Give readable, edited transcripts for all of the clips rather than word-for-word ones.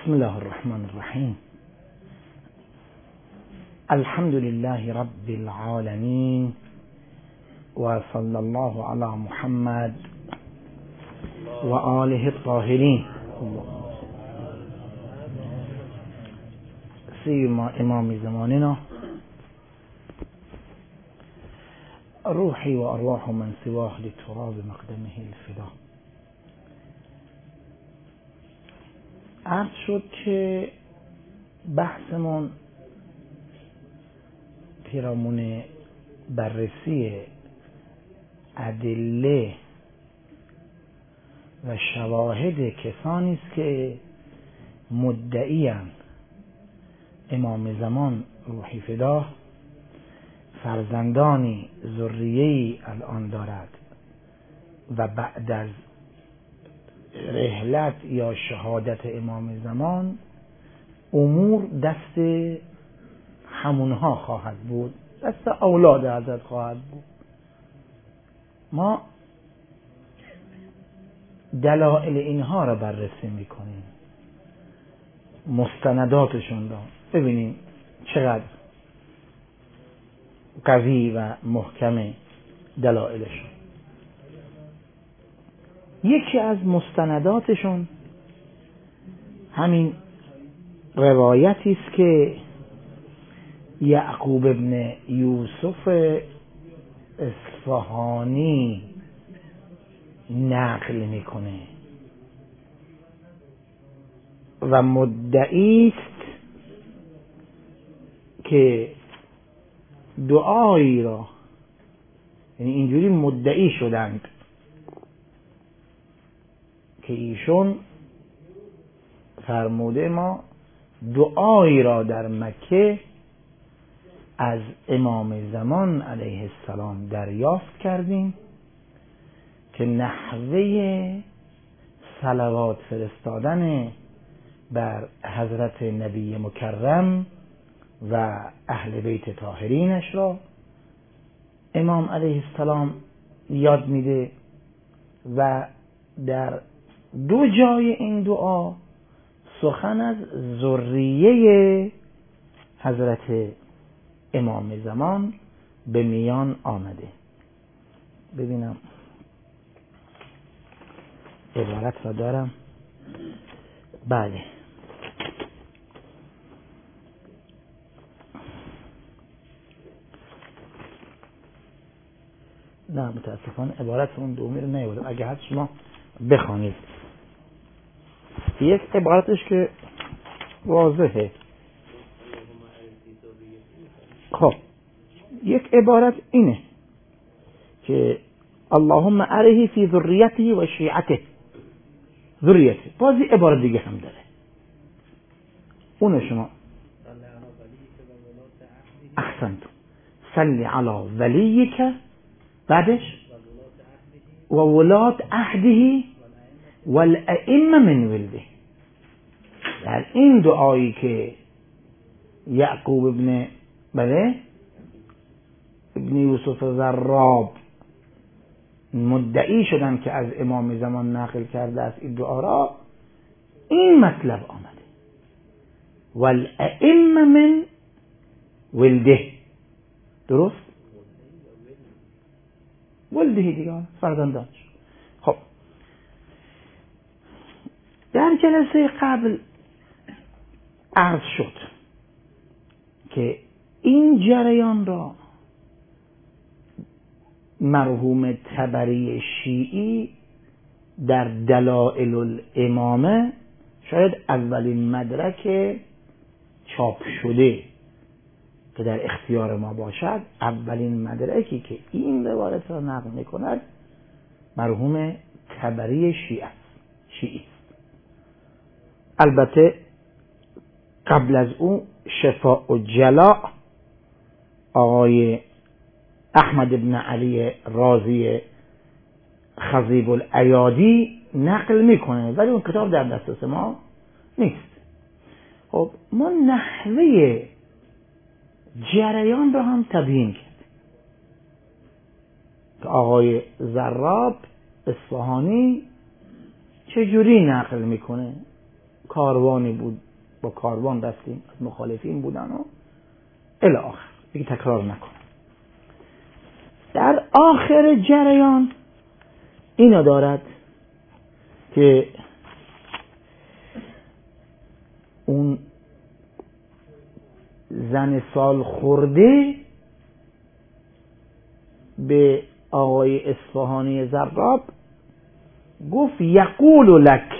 بسم الله الرحمن الرحیم. الحمد لله رب العالمین و صلی الله علی محمد و آله الطاهرین. سيما امام زماننا روحي و ارواح من سواه لتراب مقدمه الفدا. عرض شد که بحثمون پیرامون بررسی ادله و شواهد کسانی است که مدعی‌اند امام زمان روحی فدا فرزندانی ذریه‌ای الان دارد و بعد از رحلت یا شهادت امام زمان امور دست همونها خواهد بود، دست اولاد حضرت خواهد بود. ما دلائل اینها را بررسی میکنیم، مستنداتشون را ببینیم چقدر قوی و محکم دلائلشون. یکی از مستنداتشون همین روایتی است که یعقوب ابن یوسف اصفهانی نقل میکنه و مدعی است که دعایی را، یعنی اینجوری مدعی شدند که ایشون فرموده ما دعایی را در مکه از امام زمان علیه السلام دریافت کردیم که نحوه صلوات فرستادن بر حضرت نبی مکرم و اهل بیت طاهرینش را امام علیه السلام یاد میده و در دو جای این دعا سخن از ذریه حضرت امام زمان به میان آمده. ببینم عبارت را دارم. بله، نه متاسفانه عبارت اون دومی رو نیاوردم، اگه هست شما بخوانید. یک عبارتش که واضحه. خب یک عبارت اینه که اللهم اره فی ذریته و شیعته. ذریته بازی عبارت دیگه هم داره، اون شما احسنتم صلی علی ولیک، بعدش و ولات عهده والائمه من ولده. در این دعایی که یعقوب ابن یوسف زراب مدعی شدن که از امام زمان نقل کرده است، این دعا را این مطلب آمده والائمه من ولده. درست؟ ولده دیگه فرزندانش. خب در جلسه قبل عرض شد که این جریان را مرحوم طبری شیعی در دلائل الامامه، شاید اولین مدرک چاپ شده که در اختیار ما باشد، اولین مدرکی که این روایت را نقل می‌کند مرحوم طبری شیعی است. البته قبل از او شفاء و جلاء آقای احمد بن علی رازی خضیب الایادی نقل میکنه، ولی اون کتاب در دسترس ما نیست. خب ما نحوه جریان رو هم تبیین کرد که آقای زراب اصفهانی چجوری نقل میکنه، کاروانی بود، با کاروان رفتیم، از مخالفین بودن و الی آخر، دیگه تکرار نکنم. در آخر جریان اینو دارد که اون زن سال خورده به آقای اصفهانی زرقاب گفت یقول لک،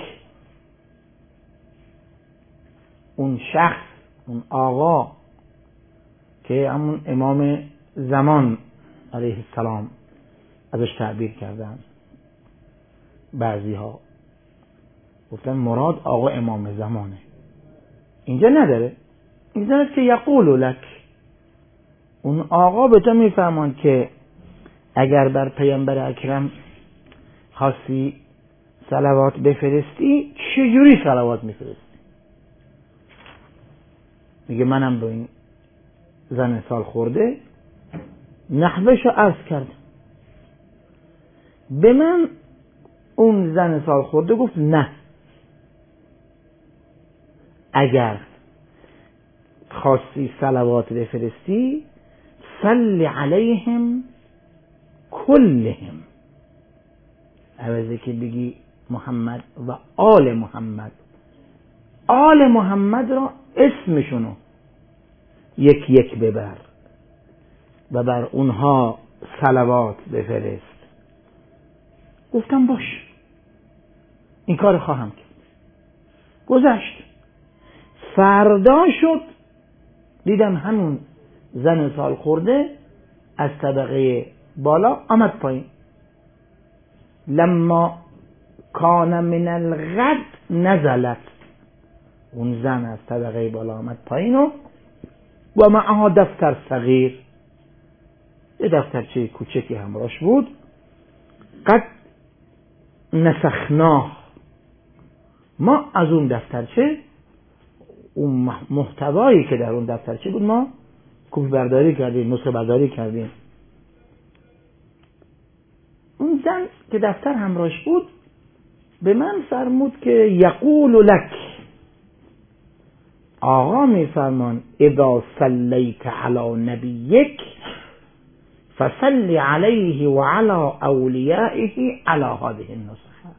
اون شخص، اون آقا که همون امام زمان علیه السلام ازش تعبیر کردن، بعضی ها گفتن مراد آقا امام زمانه، اینجا نداره، اینجا که یقول لک، اون آقا به تو میفهمان که اگر بر پیامبر اکرم خاصی صلوات بفرستی چجوری صلوات میفرستی؟ میگه منم به این زن سال خورده نحوهشو عرض کردم، به من اون زن سال خورده گفت نه، اگر خاصی صلوات بفرستی صلی علیهم کلهم، عوضی که بگی محمد و آل محمد، آل محمد را اسمشونو یک یک ببر و بر اونها صلوات بفرست. گفتم باش، این کار خواهم کرد. گذشت، فردا شد دیدم همون زن سال خورده از طبقه بالا آمد پایین. لما کان من الغد نزلت، اون زن از طبقه بالا آمد پایین و معها دفتر صغیر، یه دفترچه کوچکی همراهش بود، قد نسخناه، ما از اون دفترچه، اون محتوایی که در اون دفترچه بود ما کپی برداری کردیم، نسخه برداری کردیم. اون زن که دفتر همراهش بود به من فرمود که یقول لک، آقا می فرمان اذا صلیت علی نبیک فصلی علیه و علی اولیائه علی هذه النسخه،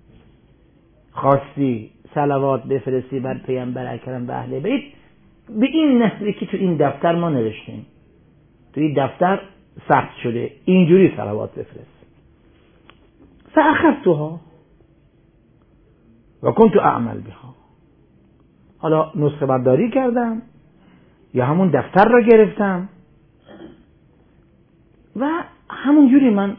خواستی صلوات بفرستی بر پیامبر اکرم و اهل بیت به این نحوی که تو این دفتر ما نوشتیم، تو این دفتر ثبت شده، اینجوری صلوات بفرست. فاخذتها و كنت اعمل بها، حالا نسخه برداری کردم یا همون دفتر را گرفتم و همون جوری من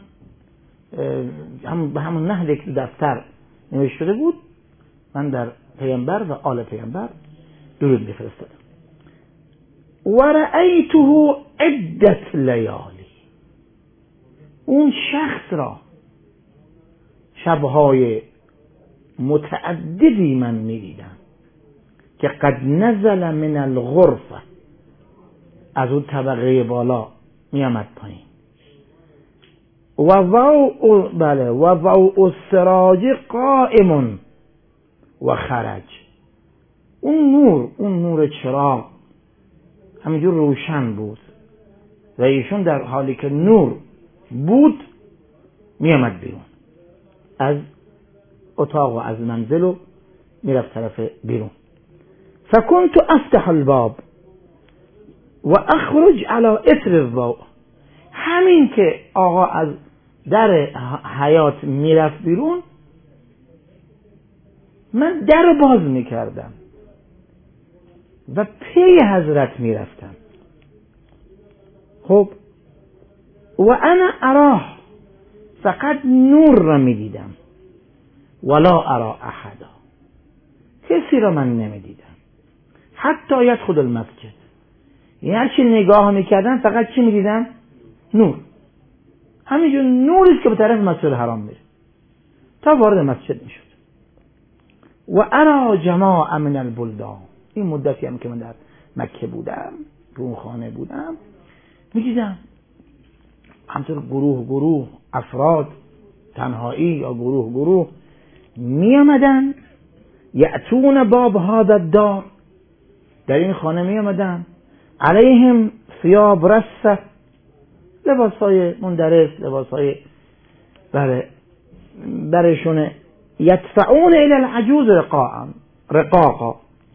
به همون نحوی که دفتر نوشته شده بود من در پیامبر و آل پیامبر درود میفرستادم. و رأیته عدت لیالی، اون شخص را شبهای متعددی من میدیدم که قد نزل من الغرفه، از اون طبقه بالا میامد پایین، و ضوء السراج قائم و خرج، اون نور چراغ همینجور روشن بود و ایشون در حالی که نور بود میامد بیرون از اتاق و از منزل و میرفت طرف بیرون. فكنت افتح الباب و اخرج على اثر الضوء، همین که آقا از در حیات میرفت بیرون من در باز میکردم و پی حضرت میرفتم. خب و انا اراه، فقط نور را میدیدم، ولا ارا احدا، کسی را من نمیدیدم. حتی یدخل المسجد، یعنی هرچی نگاه میکردم فقط چی میدیدم؟ نور، همینجور نوریست که به طرف مسجد حرام میره تا وارد مسجد میشد. و ارا جماعه من البلدان، این مدتی هم که من در مکه بودم، روحانه بودم، میدیدم همطور گروه افراد تنهایی یا گروه می آمدن یأتون باب هذا الدار، در این خانه می آمدن، علیهم ثیاب رسه، لباسهای مندرس، لباسهای برشونه، یدفعون الی العجوز رقاقا،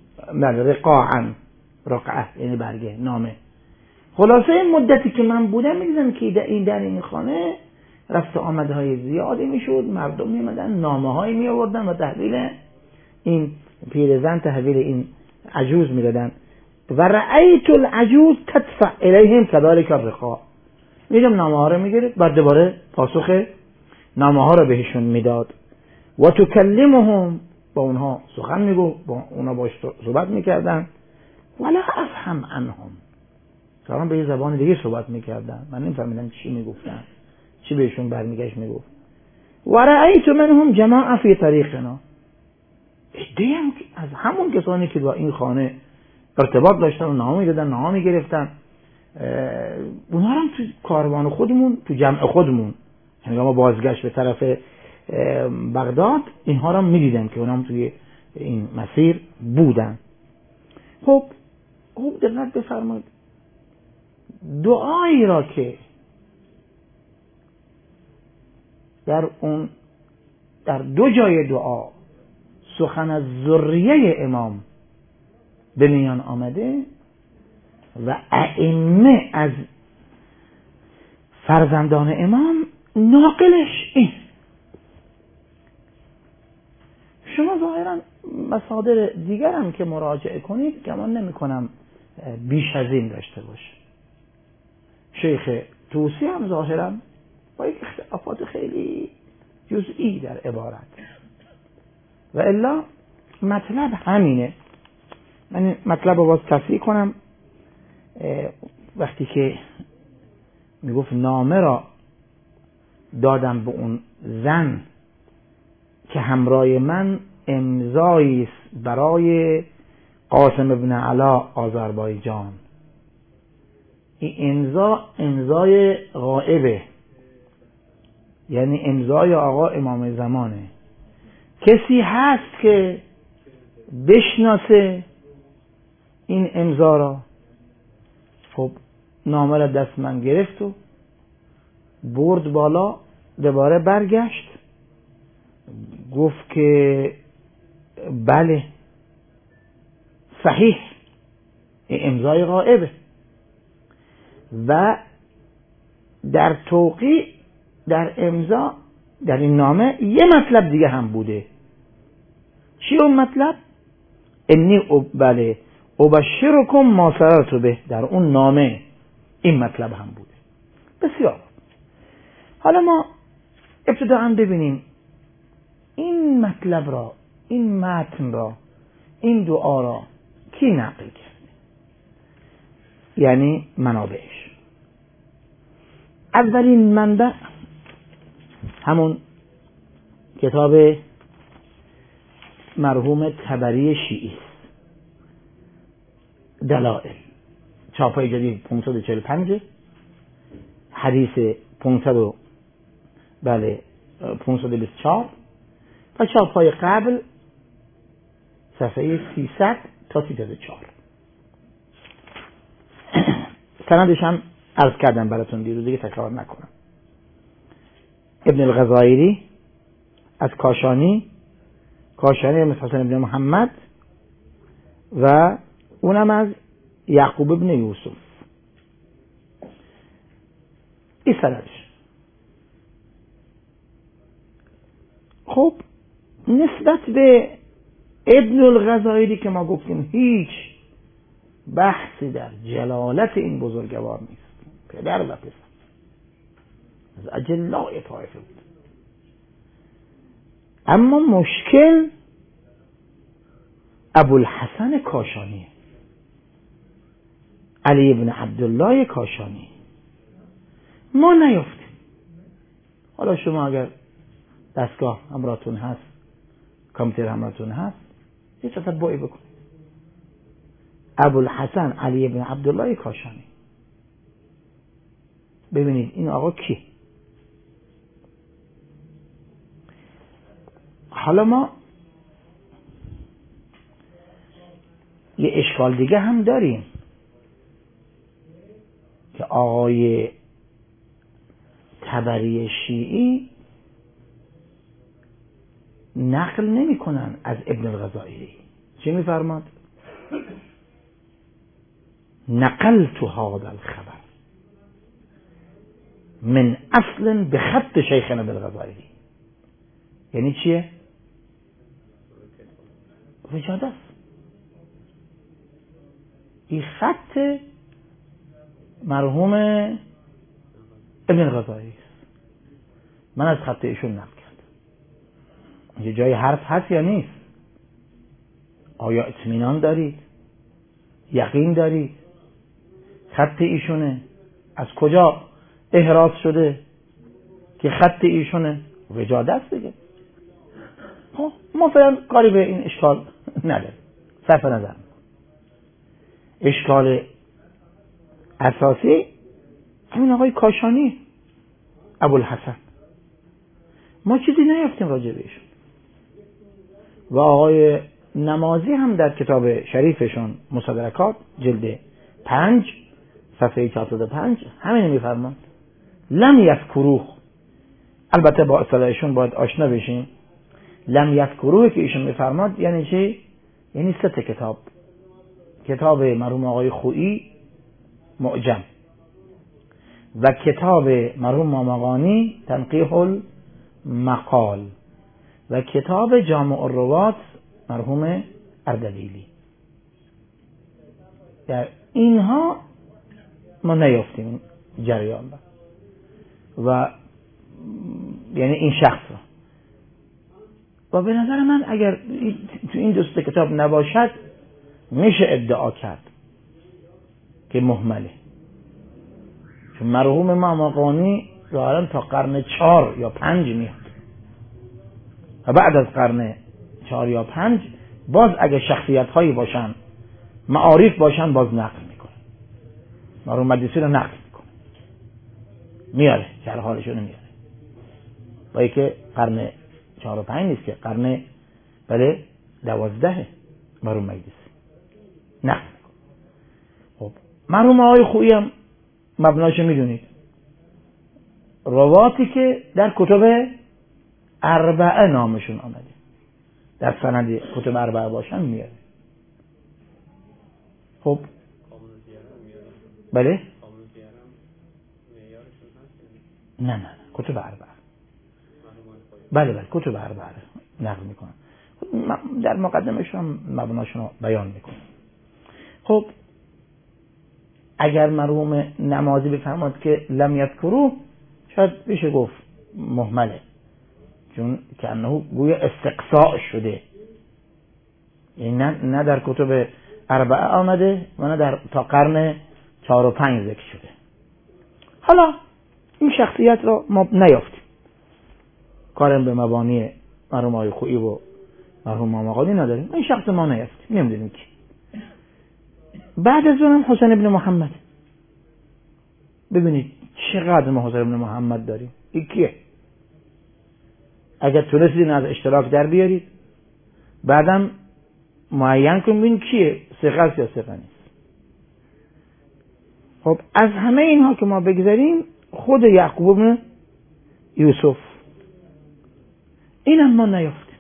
رقعه یعنی برگه نامه. خلاصه این مدتی که من بودم میدیدم که در این خانه رفت آمدهای زیادی میشد، مردم میمدن نامه هایی می آوردن و تحویل این پیرزن، تحویل این عجوز میدادن. و رأیت العجوز تدفع الیهم كذلك الرقاع، میدم نامه ها رو میگرفت، بعد دوباره پاسخ نامه ها رو بهشون میداد. و تکلمهم، با اونها سخن میگو، با اونها باش صحبت میکردن. ولا افهم عنهم، سلام به یه زبان دیگه صحبت میکردن، من نمیفهمیدم چی میگفتن، چی بهشون برمیگشت میگفت. و رأیت منهم جماعه فی طریقنا، ادهیم از همون کسانی که با این خانه ارتباط داشتن و نامه میدادن، نامه میگرفتن، اونها هم تو کاروان خودمون، تو جمع خودمون، یعنی ما بازگشت به طرف بغداد، اینها رو میدیدم که اونها هم توی این مسیر بودن. خب دقت بفرمایید، دعایی را که در دو جای دعا سخن از ذریه امام به میان آمده و ائمه از فرزندان امام، ناقلش این. شما ظاهرا مصادر دیگر هم که مراجعه کنید، گمان نمی کنم بیش از این داشته باشه. شیخ طوسی هم ظاهرا با یک اختلافات خیلی جزئی در عبارت، و الا مطلب همینه. من این مطلب رو باز تصحیح کنم. وقتی که میگفت نامه را دادم به اون زن که همراه من امضایی است برای قاسم ابن علا آذربایجان، این امضای غائبه، یعنی امضای آقا امام زمانه. کسی هست که بشناسه این امضا را؟ خب نامه را دست من گرفت و برد بالا، دوباره برگشت گفت که بله صحیح، این امضای غائبه. و در توقیع، در امضا، در این نامه یه مطلب دیگه هم بوده. چی اون مطلب؟ بله ابشرکم ما سررت به، در اون نامه این مطلب هم بوده. بسیار. حالا ما ابتداءً ببینیم این مطلب را، این متن را، این دعا را کی نقل کرده، یعنی منابعش. اولین منبع همون کتاب مرحوم طبری شیعی، دلائل، چاپای جدید 545، حدیث 524 و چاپای قبل صفحه 300 تا 304. سندش هم عرض کردم براتون دیروز، دیگه تکرار نکنم. ابن الغزائری از کاشانی مثل حسن ابن محمد، و اونم از یعقوب ابن یوسف. این سندش. خب نسبت به ابن الغزائری که ما گفتیم هیچ بحثی در جلالت این بزرگوار نیست، پدر و پسر از اجلای طایفه بود. اما مشکل ابوالحسن کاشانی، علی ابن عبدالله کاشانی، ما نیافتیم. حالا شما اگر دستگاه همراهتون هست، کامپیوتر همراهتون هست، یه تتبعی بکنید. ابوالحسن علی ابن عبدالله کاشانی، ببینید این آقا کی. حالا ما اشکال دیگه هم داریم که آقای طبری شیعی نقل نمی کنن از ابن الغزالی. چی می فرماد؟ نقلت هذا الخبر من اصل به خط شیخنا بالغزالی. یعنی چیه؟ وجاده است. این خط مرحوم ابن الغزالی است. من از خط ایشون نقل کردم. یه جای حرف هست یا نیست؟ آیا اطمینان دارید؟ یقین دارید؟ خط ایشونه؟ از کجا احراز شده که خط ایشونه؟ وجاده است دیگه. ما فعلا کاری به این اشکال نداریم، صرف نظر. اشکال اساسی همین آقای کاشانی ابوالحسن، ما چیزی نیافتیم راجع بهشون. و آقای نمازی هم در کتاب شریفشون مصدرکات جلد 5 صفحه 405 همین میفرمان لم یذکروه. البته با اصطلاحشون باید آشنا بشیم. لم یذکروه که ایشون میفرماد یعنی چی؟ یعنی 3 کتاب. کتاب مرحوم آقای خویی معجم و کتاب مرحوم مامقانی تنقیح المقال و کتاب جامع الروات مرحوم اردبیلی. در اینها ما نیافتیم جریان و یعنی این شخص و به نظر من اگر تو این 2 کتاب نباشد میشه ادعا کرد که مهمله. چون مرحوم مامقانی ظاهرا تا قرن 4 یا 5 میاد و بعد از قرن 4 یا 5 باز اگه شخصیت هایی باشن معارف باشن باز نقل میکنه. مرحوم مجلسی رو نقل میکنه، میاره شرحالشون میاره. با که قرن 4 و 5 نیست که قرن 12 مرحوم مجلسی نقل میکنه. خب مرحوم آقای خویی هم مبناشو میدونید، رواتی که در کتب 4 نامشون آمده، در سند کتب 4 باشن میاره. خب بله نه کتب 4 بله کتب 4 نقل میکنن، در مقدمشون هم مبناشون رو بیان میکنن. خب اگر مرحوم نمازی بفرماد که لم یذکروه شاید بشه گفت مهمله، چون که انه گویا استقصاء شده، یعنی نه در کتب 4 آمده و نه در تا قرن 4 و 5 ذکر شده. حالا این شخصیت رو ما نیافتیم، کارم به مبانی مرحوم آقای خویی و مرحوم مامقانی نداریم. این شخص ما نیافتیم، نمیدونیم کی. بعد از اونم حسین ابن محمد. ببینید چقدر ما حسین ابن محمد داریم. این کیه؟ اگر تونستید از اشتراک در بیارید بعدم معین کنید ببین کیه، ثقه است یا ثقه نیست. خب از همه اینها که ما بگذاریم خود یعقوب بن یوسف اینم ما نیافتیم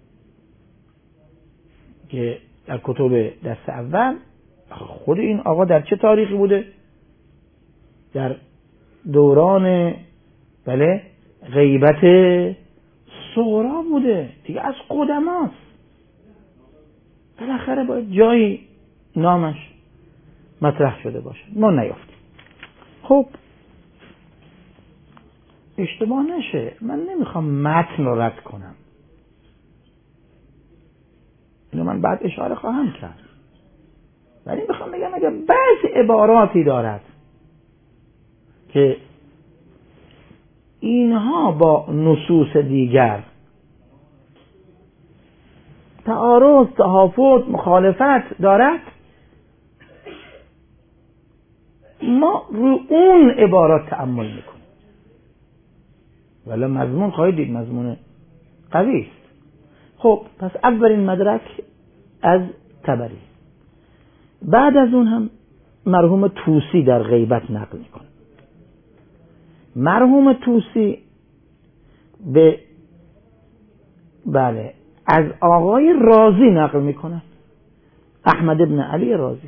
که در کتب دست اول خود این آقا در چه تاریخی بوده؟ در دوران غیبت صغرا بوده دیگه، از قدماست. بالاخره باید جایی نامش مطرح شده باشه، ما نیافتیم. خب اشتباه نشه، من نمیخوام متن رو رد کنم، اینو من بعد اشاره خواهم کرد، ولی میخوام بگم اگر بعضی عباراتی دارد که اینها با نصوص دیگر تعارض، تحافظ، مخالفت دارد، ما رو اون عبارات تأمل میکنیم. ولی مضمون خواهید دید مضمون قوی است. خب پس اولین مدرک از طبری. بعد از اون هم مرحوم طوسی در غیبت نقل میکنه. مرحوم طوسی بله از آقای رازی نقل میکنه، احمد ابن علی رازی.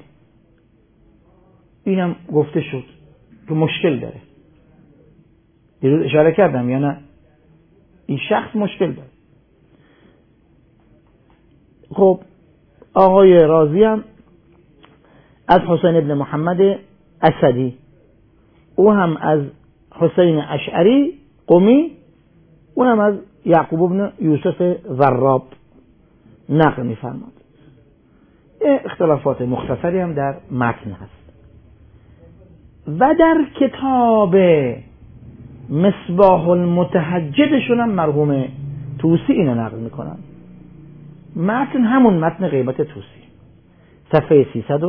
اینم گفته شد که مشکل داره، دیروز اشاره کردم یا نه، این شخص مشکل داره. خب آقای رازی هم از حسین ابن محمد اسدی، او هم از حسین اشعری قمی، اون هم از یعقوب ابن یوسف ضراب نقل می‌فرماد. اختلافات مختصری هم در متن هست. و در کتاب مصباح المتهجدشون هم مرحوم طوسی اینو نقل میکنن. متن همون متن غیبت طوسی، صفحه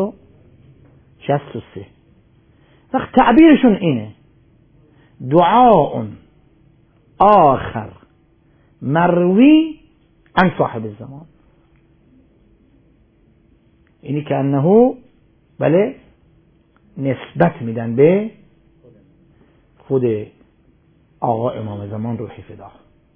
363. وقت تعبیرشون اینه: دعاء آخر مروی عن صاحب الزمان. اینی که انه بله نسبت میدن به خود آقا امام زمان روحی فدا.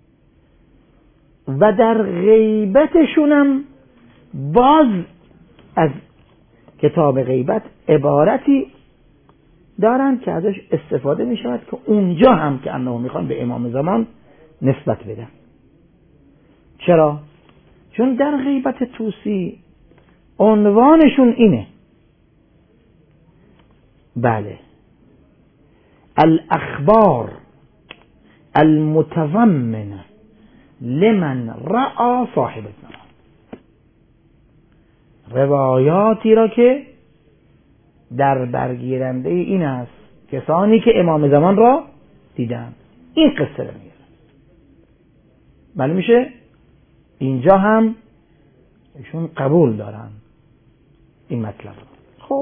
و در غیبتشونم باز از کتاب غیبت عبارتی دارن که ازش استفاده می شود که اونجا هم که انه میخوان به امام زمان نسبت بدن. چرا؟ چون در غیبت طوسی عنوانشون اینه، بله، الاخبار المتضمنه لمن رأى صاحب الزمان. روایاتی را که در برگیرنده این است کسانی که امام زمان را دیدن. این قصه رو میگه. معلوم میشه اینجا هم ایشون قبول دارن این مطلب. خب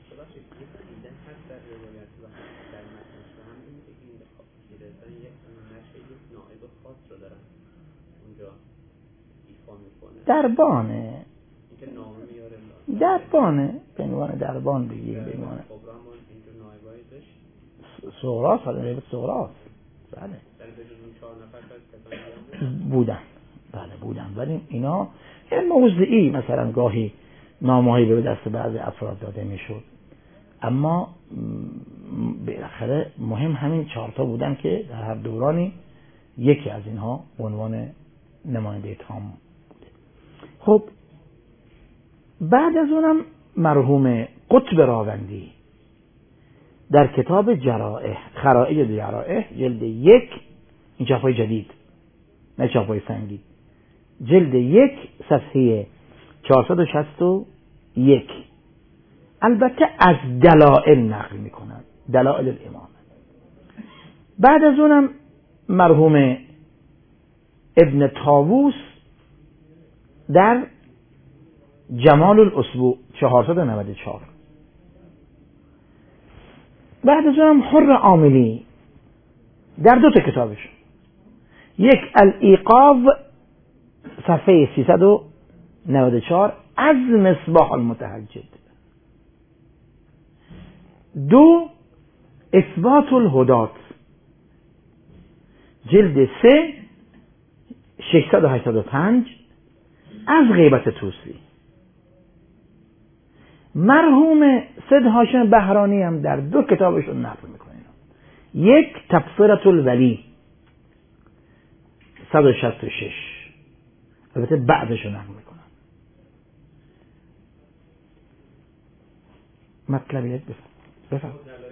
دربانه به عنوان دربان بگیر، به عنوان سغراس، حالا سغراس بله بودن ولی اینا یه موضعی مثلا گاهی نامه‌ای به دست بعضی افراد داده میشد، اما بالاخره مهم همین 4 تا بودن که در هر دورانی یکی از اینها عنوان نماینده تام بوده. خب بعد از اونم مرحوم قطب راوندی در کتاب جرائح، خرائط جرائح، جلد 1، این چاپای جدید نه چاپای سنگی، جلد 1 صفحه 461، البته از دلائل نقل میکنن، دلائل الامام. بعد از اونم مرحوم ابن طاووس در جمال الاسبوع 494. بعد از اونم حر عاملی در 2 تا کتابش، یک الایقاظ صفحه 394 از مصباح المتهجد، 2 اثبات الهدات جلد 3 685 از غیبت طوسی. مرحوم سید هاشم بهرانی هم در 2 کتابشون نقل میکنه. یک تبصرة الولی 166، البته بعدشون نقل میکنن. مطلبیت بفهم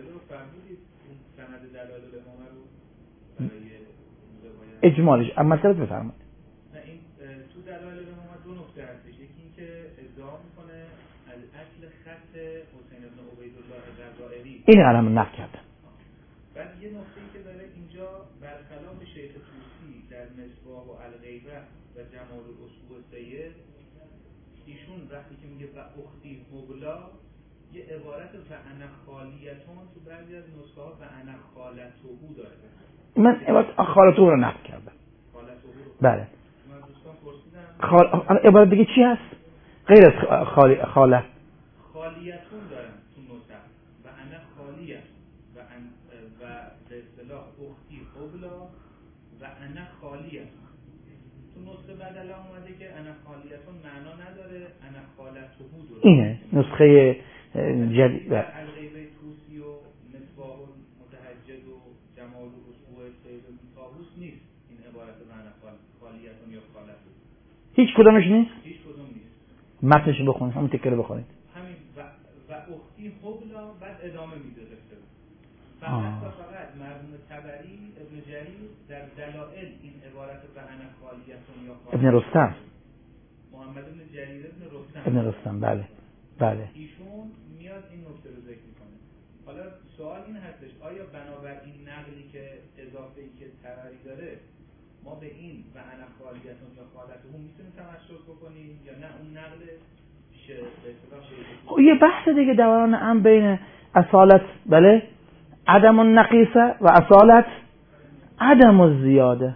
اجمالش اما مطلبیت بفرمایید. تو دلایل امامت 2 نکته هستش. یکی این که ادعا میکنه الاصل خط حسین بن عبیدالله الجزائری، این علم نقل کردن. بعد یه نکته‌ای که داره اینجا، برخلاف شیخ طوسی در مصباح و الغیبه و جمال الاسبوع سید، ایشون وقتی که میگه و اختی مبلا، یه عبارت و انا خالیتون تو بعضی از نسخه ها و انا خالته داره. من عبارت خالته رو نقل کردم. بله. عبارت دیگه چی هست غیر از خاله؟ خالیتون دارن تو نسخ و انا خالیت و به اصطلاح اختی قبلا و انا خالیت. تو نسخه بدل اومده که انا خالیتون معنا نداره، انا خالته درست. اینه نسخه جدید. الغیبه توسی و مصباح متحجد و جمال و اسبوع سید و طاووس نیست این عبارت به انا خالیتون یا خالته. هیچ کدومش نیست؟ هیچ کدوم نیست. متنش بخونید، همون تکه رو بخونید. همین و اختی حبلا بعد ادامه میده قصه. فقط مرحوم طبری ابن جریر در دلائل این عبارت به انا خالیتون یا خالته. ابن رستم. محمد ابن جریر ابن رستم بله. ایشون میاد این نکته رو ذکر میکنه. حالا سوال این هستش آیا بنابر این نقلی که اضافه ای که طبری داره ما به این و انا خالیتون یا خالته میتونیم تمسک بکنیم یا نه اون نقل به اصطلاح خب یه بحث دیگه دوران هم بین اصالت بله عدم النقیصه و اصالت عدم الزیاده.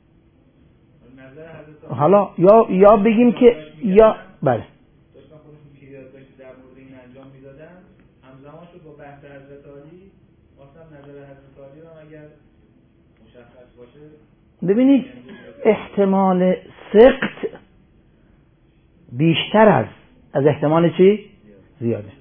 حالا یا بگیم که یا بله داشتن خودشون پیاده‌ای در مورد این انجام میدادن همزمان شد با بحث حضرت علی واسه نظر حضرت علی رو اگر مشخص باشه ببینید احتمال سقط بیشتر از احتمال چی؟ زیاده.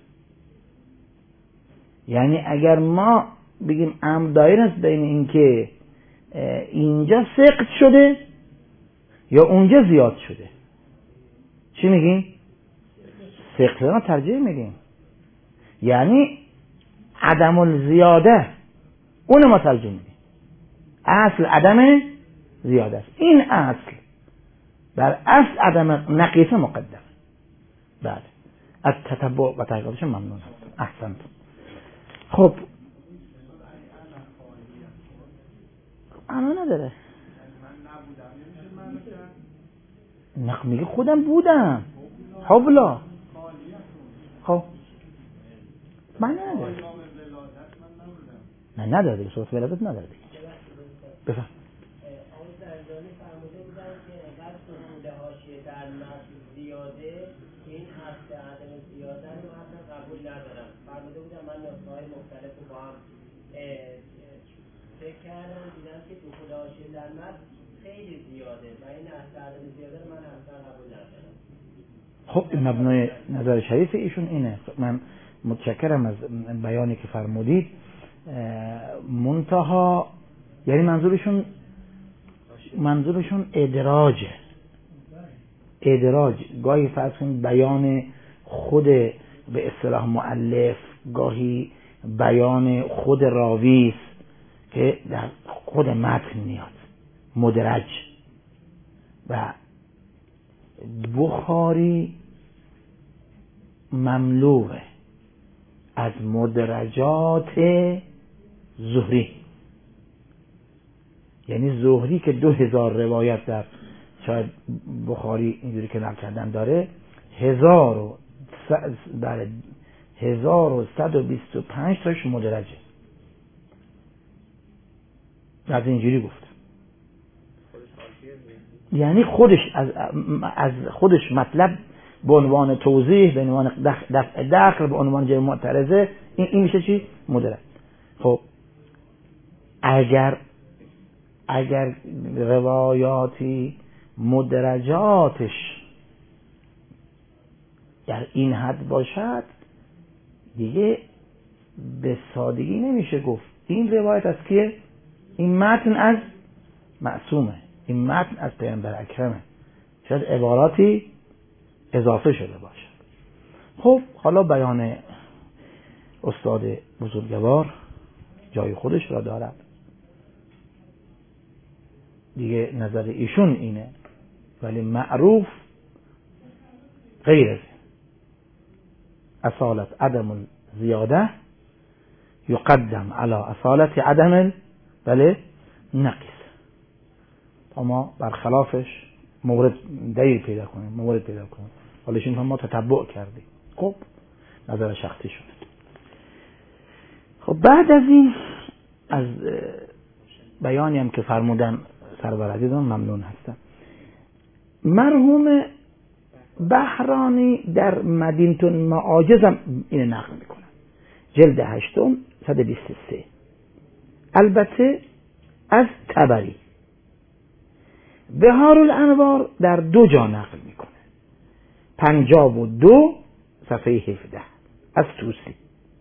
یعنی اگر ما بگیم امر دایر است بین این که اینجا سقط شده یا اونجا زیاد شده، چی میگیم؟ سقط رو ترجیح میدیم. یعنی عدم الزیاده اون ما ترجیح میدیم. اصل عدم زیاده است. این اصل بر اصل عدم نقیصه مقدم. بله از تتبع و تحقیقاتش ممنون هستم. احسنت. خب انا نداره میگه خودم بودم حبلا. خب من نداره نه نداره دیگه صورت ولادت نداره دیگه. بفهم آقای زندانی فرموده بودن که اگر سهود حاشیه در نصب زیاده که این اصل عدم زیاده رو اصلا قبول ندارم. فرموده بودن من نسخه‌های مختلف رو با هم فکر کردم دیدم که سهود حاشیه در نصب خیلی زیاده و این اصل عدم زیاده رو من اصلا قبول ندارم. خب مبنای نظر شریف ایشون اینه. من متشکرم از بیانی که فرمودید. منتها یعنی منظورشون ادراج گاهی فرض کنید بیان خود به اصطلاح مؤلف، گاهی بیان خود راوی است که در خود متن میاد مدرج. و بخاری مملوءه از مدرجات زهری. یعنی زهری که 2000 روایت در شاید بخاری اینجوری که نقل کردن داره 1125 تاش مدرجه. از اینجوری گفت. یعنی خودش از خودش مطلب به عنوان توضیح، به عنوان دفع دخل، به عنوان جای معترضه، این میشه چی؟ مدرج. خب اگر روایاتی مدرجاتش در این حد باشد دیگه به سادگی نمیشه گفت این روایت از کیه؟ این متن از معصومه، این متن از پیامبر اکرمه، شاید عباراتی اضافه شده باشه. خب حالا بیان استاد بزرگوار جای خودش را دارد دیگه، نظر ایشون اینه، ولی معروف غیر از اصالت عدم زیاده یقدم علی اصالت عدم بله نقص. تا ما برخلافش مورد دلیل پیدا کنیم، حالا ایشون هم ما تتبع کردیم. خب نظر شخصی شده. خب بعد از این از بیانی هم که فرمودن سرور عزیزم ممنون هستم. مرحوم بحرانی در مدینة المعاجز هم اینو نقل میکنن، جلد 8 123. البته از طبری. بهار الانوار در 2 جا نقل میکنه، 52 صفحه 17 از توسی،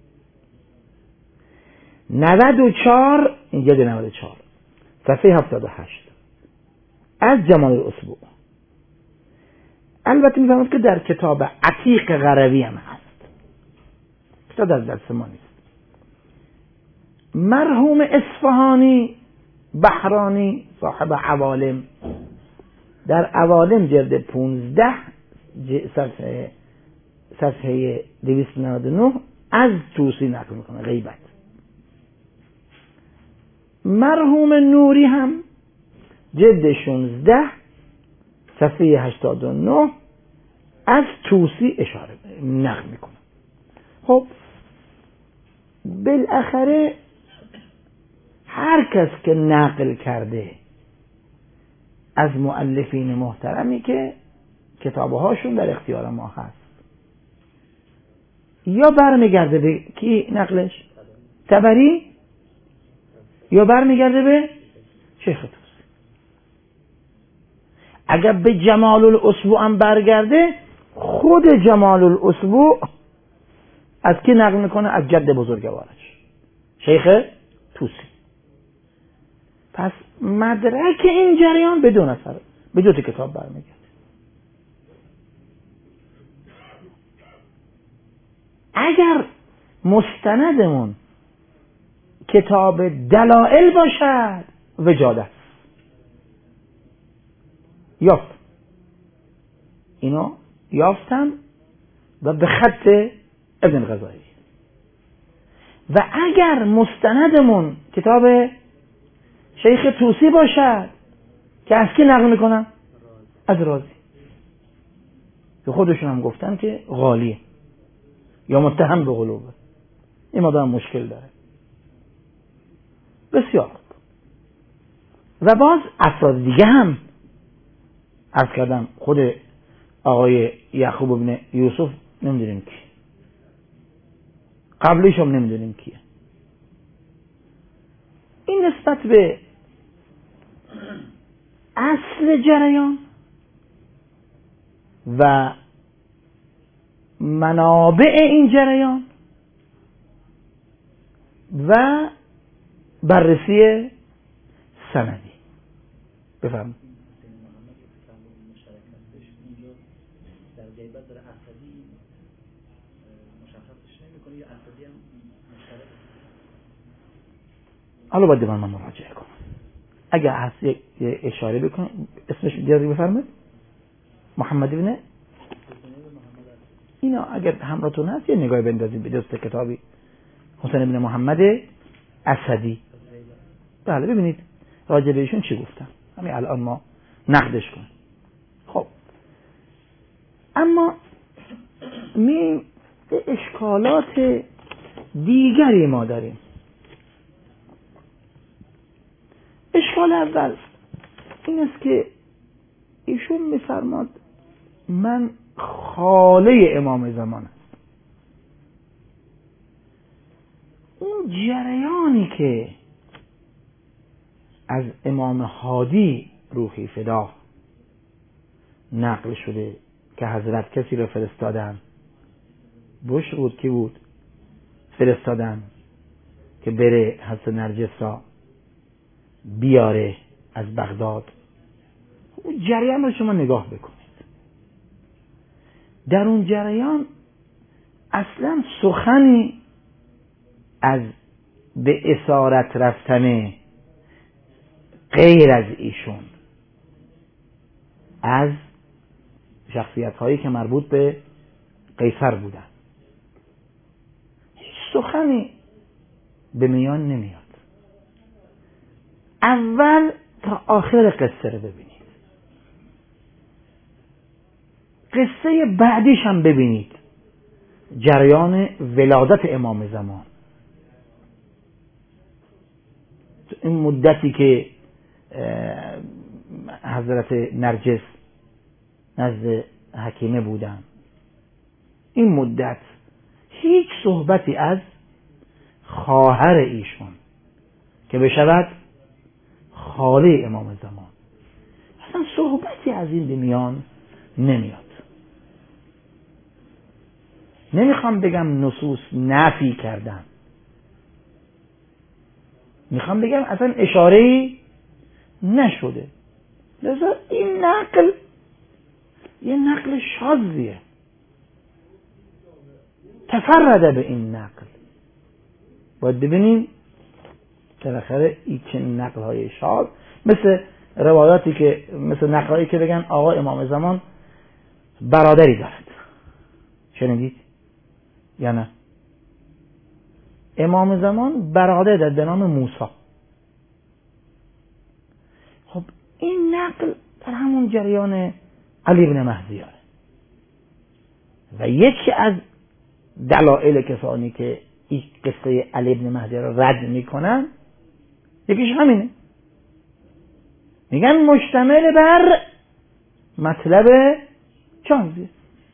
94 اینجا 94 صفحه 78 از جمال الاسبوع. البته میفهمید که در کتاب عتیق قروی هم هست، کتاب در دست ما نیست. مرحوم اصفهانی بحرانی صاحب عوالم در عوالم جلد 15 صفحه 299 از توسی نقل میکنه غیبت. مرحوم نوری هم جلد 16 صفحه 89 از توسی اشاره نقل میکنه. خب بالاخره هر کس که نقل کرده از مؤلفین محترمی که کتابهاشون در اختیار ما هست، یا برمیگرده به کی نقلش؟ طبری، یا برمیگرده به شیخ توسی. اگر به جمال الاسبوع هم برگرده، خود جمال الاسبوع از کی نقل میکنه؟ از جد بزرگوارش شیخ توسی. پس مدرک این جریان به 2 نفر به 2 کتاب برمیگرده. اگر مستندمون کتاب دلائل باشد وجاده یافت، اینو یافتم و به خط ابن غزالی. و اگر مستندمون کتاب شیخ توسی باشد که از کی نقل میکنم؟ از رازی، که خودشون هم گفتن که غالیه یا متهم به غلوبه، این مادام مشکل داره. بسیار. و باز افراد دیگه هم عرض کردم، خود آقای یعقوب ابن یوسف نمیدونیم کی، قبلیش هم نمیدونیم کیه. این نسبت به اصل جریان و منابع این جریان و بررسی سندی. بفهم. حالا باید من مراجعه کنم. اگر هست یک اشاره بکنم، اسمش دیاری بفرمید. محمد ابن اینا اگر همراهتون هست یه نگاهی بندازید به دوست کتابی حسین ابن محمد اسدی. بله ببینید راجع به ایشون چی گفتم، همین الان ما نقدش کنیم. خب اما می اشکالات دیگری ما داریم. اشکال اول این است که ایشون می‌فرماد من خاله امام زمان است. اون جریانی که از امام هادی روحی فدا نقل شده که حضرت کسی رو فرستادن، بش بود کی بود فرستادن که بره حضرت نرجس را بیاره از بغداد. اون جریان رو شما نگاه بکنید. در اون جریان اصلا سخنی از به اسارت رفتن غیر از ایشون از شخصیت هایی که مربوط به قیصر بودن سخنی به میان نمیاد. اول تا آخر قصه رو ببینید، قصه بعدیش هم ببینید، جریان ولادت امام زمان. این مدتی که حضرت نرجس نزد حکیمه بودن این مدت هیچ صحبتی از خواهر ایشون که بشود خاله امام زمان، اصلا صحبتی از این به میان نمیاد. نمیخوام بگم نصوص نفی کردن، میخوام بگم اصلا اشاره‌ای نشده. لذا این نقل یه نقل شاذیه، تفرده به این نقل. باید ببینیم بالاخره این چه نقل های شاذ، مثل روایاتی که مثل نقل هایی که بگن آقا امام زمان برادری دارد، شنیدید یا نه؟ امام زمان برادر دارد به نام موسی. خب این نقل در همون جریان علی بن مهدیاره و یکی از دلایل کسانی که این قصه علی بن مهدی را رد میکنن یکیش همینه، میگن مشتمل بر مطلب شاذیه.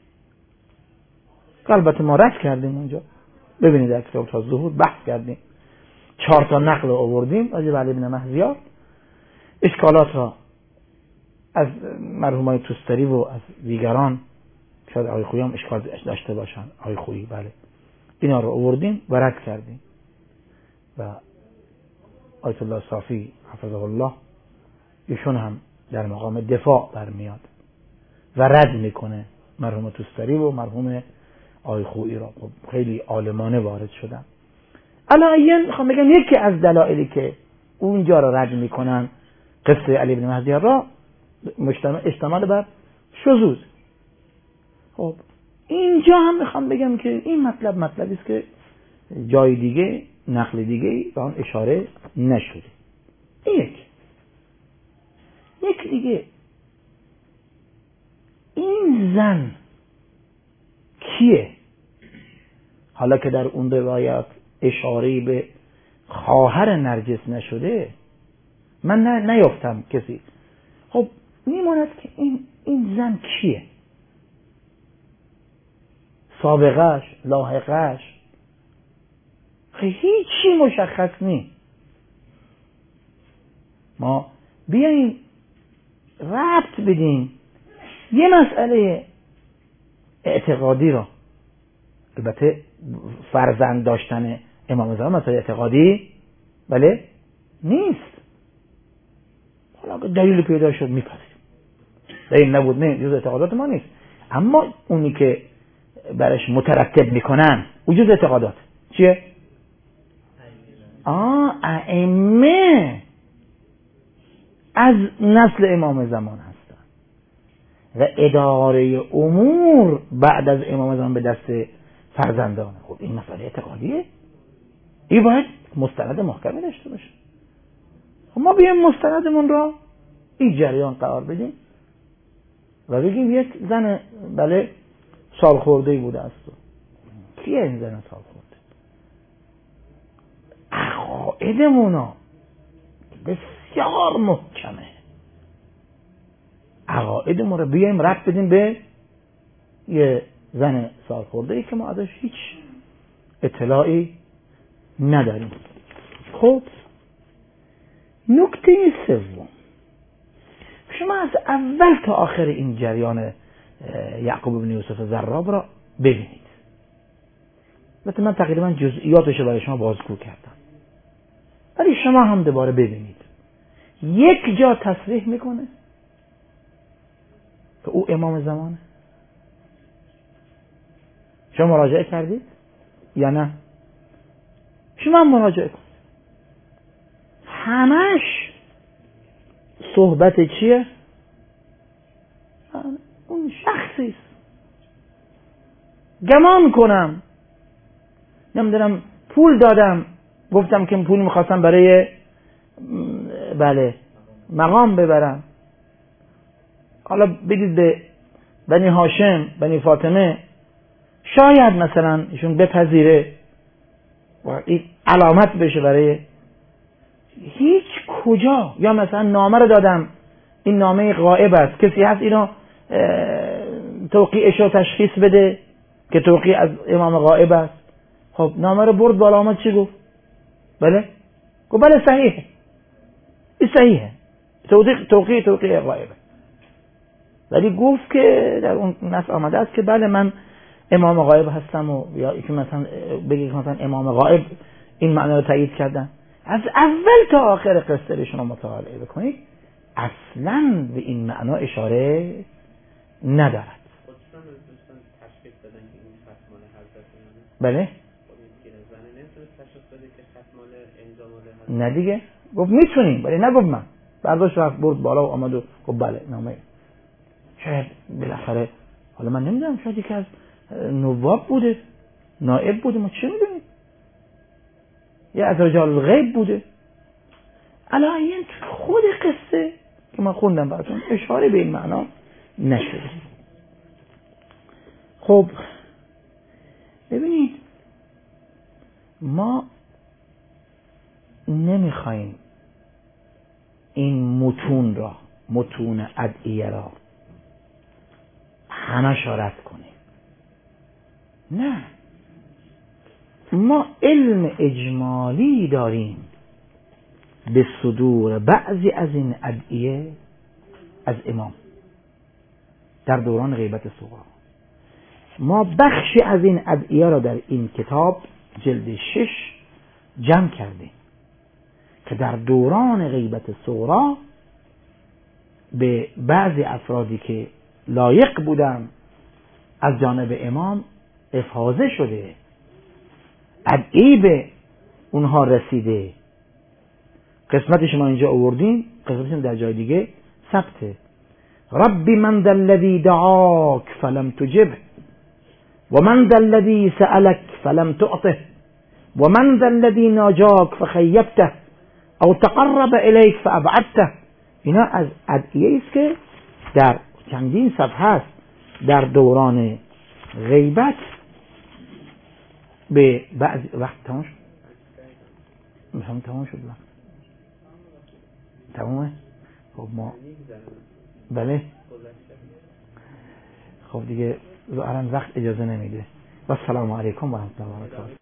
البته ما رد کردیم اونجا، ببینید در کتاب تا ظهور بحث کردیم، 4 تا نقل رو آوردیم راجع به علی بن مهدی، اشکالات را از مرحومای توستری و از دیگران، شاید آقای خویی هم اشکال داشته باشن، آقای خویی بله، اینا رو آوردیم و رد کردیم و آیت الله صافی حفظه الله ایشون هم در مقام دفاع برمیاد و رد میکنه مرحوم توستری و مرحوم آقای خویی را. خیلی عالمانه وارد شدن. علایاً میخوام بگم یکی از دلایلی که اونجا را رد میکنن قصه علی بن مهدی را اشتمال بر شذوذ. خب اینجا هم میخوام بگم که این مطلبی است که جای دیگه نقل دیگه به آن اشاره نشده. یک دیگه، این زن کیه؟ حالا که در اون روایات اشاره‌ای به خواهر نرجس نشده، من نیافتم کسی. خب میماند که این زن کیه؟ سابقهش، لاحقهش هیچی مشخص نیست. ما بیاییم ربط بدیم یه مسئله اعتقادی را، البته فرزند داشتن امام زمان مسئله اعتقادی بله نیست، حالا دلیل پیدا شد میپذیریم، دلیل نبود نه جز اعتقادات ما نیست، اما اونی که برش مترتب میکنن و جز اعتقادات چیه؟ ائمه از نسل امام زمان هستن و اداره امور بعد از امام زمان به دست فرزندان. خب این مسئله اعتقادیه، این باید مستند محکمی داشته باشه. خب ما بیایم مستندمون را این جریان قرار بدیم و بگیم یک زن بله سالخورده‌ای بوده است. کیه این زن سالخورده؟ عقایدمونا بسیار محکمه، عقایدمون رو بیایم ربط بدیم به یه زن سالخورده‌ای که ما ازش هیچ اطلاعی نداریم. خب نکته سوم، شما از اول تا آخر این جریان یعقوب بن یوسف ضراب را ببینید. البته من تقریبا جزئیاتش رو برای شما بازگو کردم، ولی شما هم دوباره ببینید. یک جا تصریح میکنه که او امام زمانه. شما مراجعه کردید یا نه؟ شما هم مراجعه کنید. همش صحبت چیه؟ اون شخصی است. گمان کنم نمیدونم پول دادم، گفتم که پول میخواستم برای بله مقام ببرم، حالا بگید به بنی هاشم بنی فاطمه، شاید مثلا ایشون بپذیره و این علامت بشه برای هیچ کجا. یا مثلا نامه رو دادم، این نامه غائب است، کسی هست اینو توقیعش رو تشخیص بده که توقیع از امام غائب است. خب نامه رو برد بالا، آمد چی گفت؟ بله؟ گفت بله صحیحه، این صحیحه، توقیع غائبه. ولی گفت که در اون نص آمده است که بله من امام غائب هستم، و یا که مثلا بگی که مثلا امام غائب این معنا رو تایید کردن. از اول تا آخر قصه رو شما مطالعه بکنید اصلا به این معنا اشاره ندارد. بله؟ نه دیگه، گفت میتونیم ولی نگفت من. برداشت رفت برد بالا و آمد و گفت بله نامه. شاید بالاخره، حالا من نمیدونم، شاید یکی از نواب بوده، نائب بوده، ما چه میدونیم، یا از رجال الغیب بوده. علاین خود قصه که من خوندم براتون اشاره به این معنا نشده. خب ببینید، ما نمیخوایم این متون ادعیه را همه رد کنیم. نه، ما علم اجمالی داریم به صدور بعضی از این ادعیه از امام در دوران غیبت صغرا. ما بخشی از این ادعیه را در این کتاب جلد 6 جمع کردیم که در دوران غیبت صغرا به بعضی افرادی که لایق بودن از جانب امام افاضه شده، ادعی به اونها رسیده. قسمتش ما اینجا آوردیم، قسمتش در جای دیگه ثبته. ربی من ذا الذی دعاک فلم تجبه و من ذا الذی سألک فلم تعطه و من ذا الذی ناجاک فخیبته او تقرب الیک فابعدته. اینا از ادعیه است که در چندین صفحه است در دوران غیبت به بعضی وقت تمام شد. تمام شد وقت. تمامه؟ خب ما بله. خب دیگه الان وقت اجازه نمیده. و السلام علیکم و رحمت الله و برکاته.